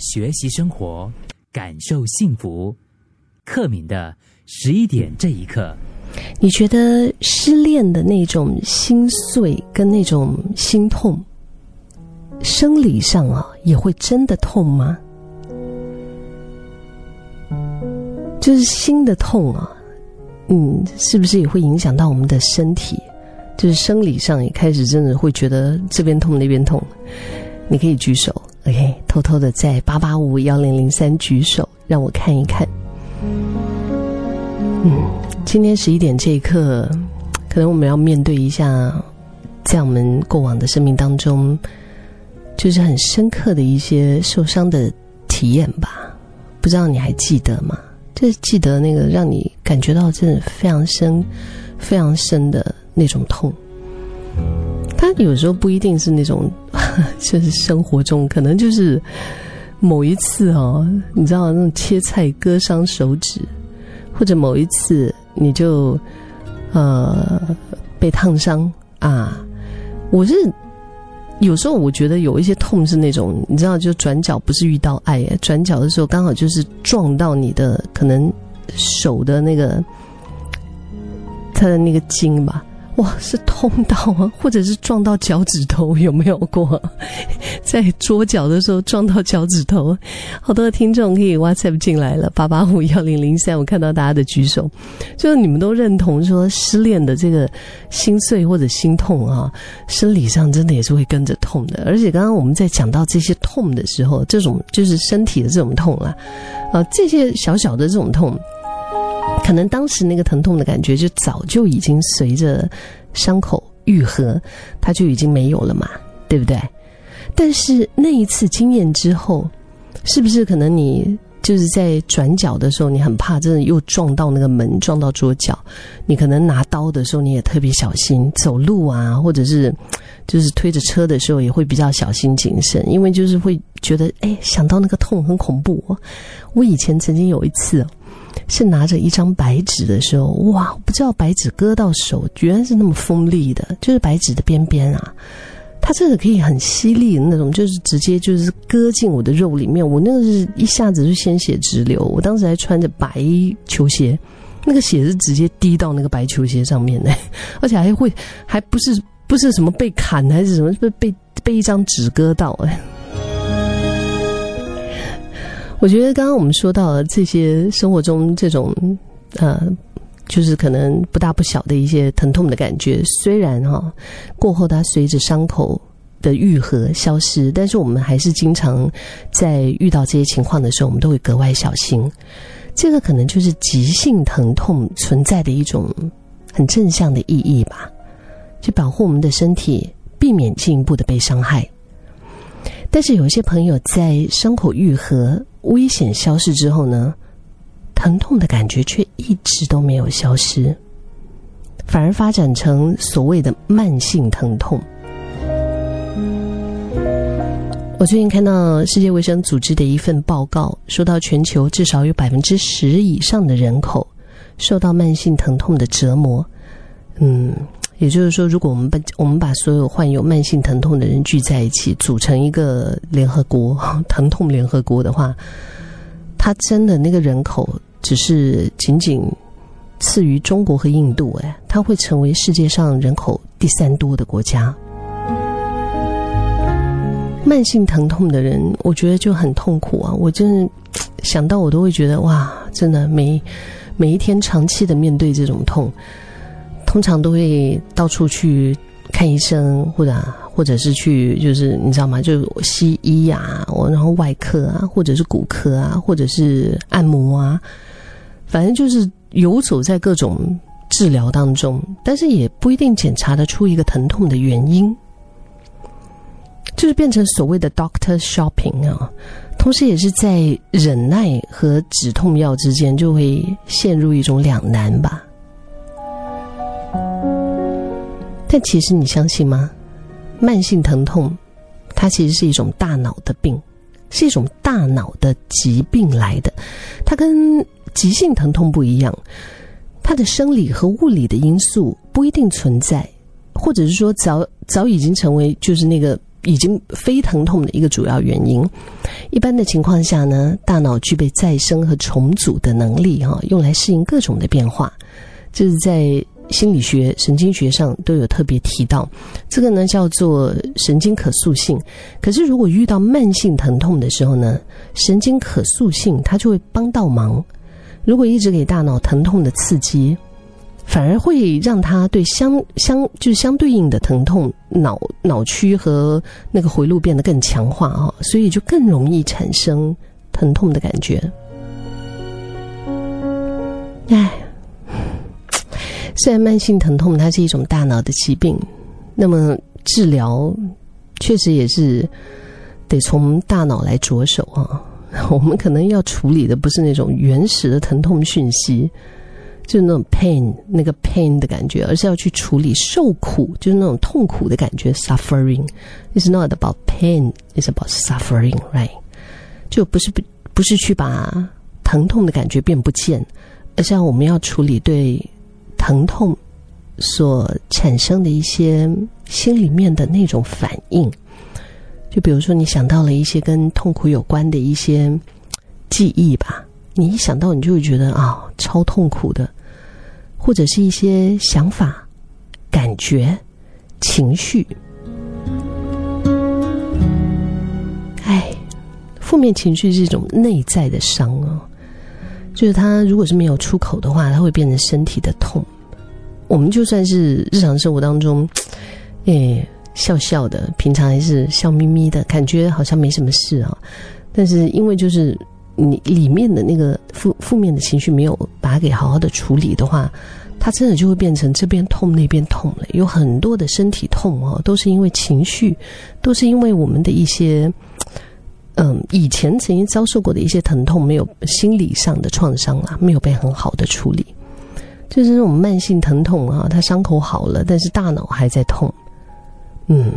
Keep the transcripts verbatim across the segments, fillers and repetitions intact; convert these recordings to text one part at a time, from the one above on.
学习生活，感受幸福。克敏的十一点这一刻。 你觉得失恋的那种心碎跟那种心痛，生理上啊也会真的痛吗？就是心的痛啊，嗯，是不是也会影响到我们的身体？就是生理上也开始真的会觉得这边痛那边痛。你可以举手 ，OK， 偷偷的在八八五一零零三举手，让我看一看。嗯，今天十一点这一刻，可能我们要面对一下，在我们过往的生命当中，就是很深刻的一些受伤的体验吧。不知道你还记得吗？就是记得那个让你感觉到真的非常深、非常深的那种痛。它有时候不一定是那种，就是生活中可能就是某一次哦，你知道那种切菜割伤手指。或者某一次你就呃被烫伤啊，我是有时候我觉得有一些痛是那种你知道，就转角不是遇到爱，转角的时候刚好就是撞到你的可能手的那个它的那个筋吧，哇，是痛到啊，或者是撞到脚趾头，有没有过？在桌角的时候撞到脚趾头，好多的听众可以 WhatsApp 进来了，八八五一零零三，我看到大家的举手，就是你们都认同说失恋的这个心碎或者心痛啊，生理上真的也是会跟着痛的。而且刚刚我们在讲到这些痛的时候，这种就是身体的这种痛啊，啊，这些小小的这种痛。可能当时那个疼痛的感觉就早就已经随着伤口愈合，它就已经没有了嘛，对不对？但是那一次经验之后，是不是可能你就是在转角的时候，你很怕真的又撞到那个门，撞到桌角，你可能拿刀的时候你也特别小心，走路啊，或者是就是推着车的时候也会比较小心谨慎，因为就是会觉得哎，想到那个痛很恐怖。我以前曾经有一次是拿着一张白纸的时候，哇，不知道白纸割到手原来是那么锋利的，就是白纸的边边啊，它真的可以很犀利的那种，就是直接就是割进我的肉里面，我那个是一下子就鲜血直流，我当时还穿着白球鞋，那个血是直接滴到那个白球鞋上面的，而且还会还不是不是什么被砍还是什么，被被一张纸割到哎。我觉得刚刚我们说到了这些生活中这种呃就是可能不大不小的一些疼痛的感觉，虽然哈、哦、过后它随着伤口的愈合消失，但是我们还是经常在遇到这些情况的时候，我们都会格外小心。这个可能就是急性疼痛存在的一种很正向的意义吧，去保护我们的身体，避免进一步的被伤害。但是有一些朋友在伤口愈合、危险消失之后呢，疼痛的感觉却一直都没有消失，反而发展成所谓的慢性疼痛。我最近看到世界卫生组织的一份报告，说到全球至少有百分之十以上的人口受到慢性疼痛的折磨。嗯。也就是说，如果我们把我们把所有患有慢性疼痛的人聚在一起，组成一个联合国疼痛联合国的话，它真的那个人口只是仅仅次于中国和印度，哎，它会成为世界上人口第三多的国家。慢性疼痛的人，我觉得就很痛苦啊！我真的想到我都会觉得哇，真的每每一天长期的面对这种痛。通常都会到处去看医生，或者或者是去就是你知道吗？就西医啊，然后外科啊，或者是骨科啊，或者是按摩啊，反正就是游走在各种治疗当中，但是也不一定检查得出一个疼痛的原因，就是变成所谓的 doctor shopping 啊。同时也是在忍耐和止痛药之间就会陷入一种两难吧。但其实你相信吗？慢性疼痛它其实是一种大脑的病，是一种大脑的疾病来的。它跟急性疼痛不一样，它的生理和物理的因素不一定存在，或者是说早早已经成为就是那个已经非疼痛的一个主要原因。一般的情况下呢，大脑具备再生和重组的能力哈，用来适应各种的变化。这是在心理学、神经学上都有特别提到，这个呢叫做神经可塑性。可是如果遇到慢性疼痛的时候呢，神经可塑性它就会帮到忙。如果一直给大脑疼痛的刺激，反而会让它对相相就是相对应的疼痛脑脑区和那个回路变得更强化啊，所以就更容易产生疼痛的感觉。唉，虽然慢性疼痛它是一种大脑的疾病，那么治疗确实也是得从大脑来着手啊。我们可能要处理的不是那种原始的疼痛讯息，就是那种 pain 那个 pain 的感觉，而是要去处理受苦，就是那种痛苦的感觉 suffering. It's not about pain, it's about suffering, right? 就不是不是去把疼痛的感觉变不见，而是我们要处理对疼痛所产生的一些心里面的那种反应。就比如说你想到了一些跟痛苦有关的一些记忆吧，你一想到你就会觉得啊、哦，超痛苦的，或者是一些想法、感觉、情绪。哎，负面情绪是一种内在的伤哦，就是它如果是没有出口的话，它会变成身体的痛。我们就算是日常生活当中，哎。笑笑的，平常还是笑眯眯的，感觉好像没什么事啊。但是因为就是你里面的那个负负面的情绪没有把它给好好的处理的话，它真的就会变成这边痛那边痛了。有很多的身体痛哦，都是因为情绪，都是因为我们的一些嗯以前曾经遭受过的一些疼痛，没有心理上的创伤啦，没有被很好的处理。就是那种慢性疼痛啊，它伤口好了，但是大脑还在痛。嗯，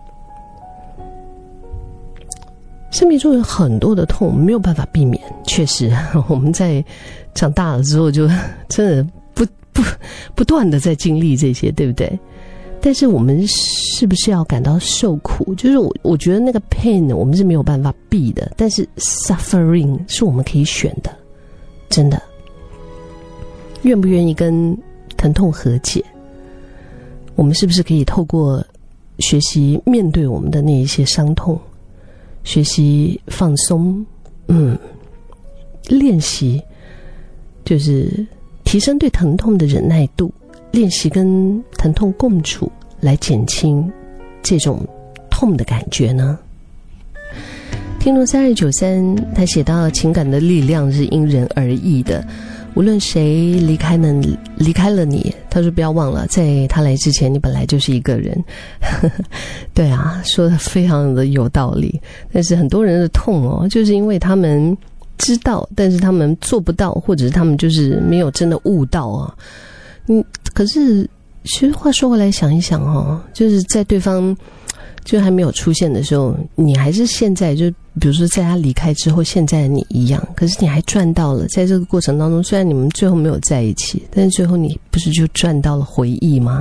生命中有很多的痛没有办法避免，确实我们在长大了之后就真的不不不断的在经历这些，对不对？但是我们是不是要感到受苦？就是我我觉得那个 pain 我们是没有办法避的，但是 suffering 是我们可以选的，真的。愿不愿意跟疼痛和解？我们是不是可以透过学习面对我们的那一些伤痛，学习放松，嗯，练习就是提升对疼痛的忍耐度，练习跟疼痛共处，来减轻这种痛的感觉呢？听众三二九三他写到，情感的力量是因人而异的，无论谁离开了离开了你，他说不要忘了，在他来之前你本来就是一个人。对啊，说的非常的有道理。但是很多人的痛哦，就是因为他们知道，但是他们做不到，或者是他们就是没有真的悟到啊。嗯，可是其实话说回来想一想哦，就是在对方就还没有出现的时候，你还是现在就比如说在他离开之后现在的你一样，可是你还赚到了在这个过程当中，虽然你们最后没有在一起，但是最后你不是就赚到了回忆吗？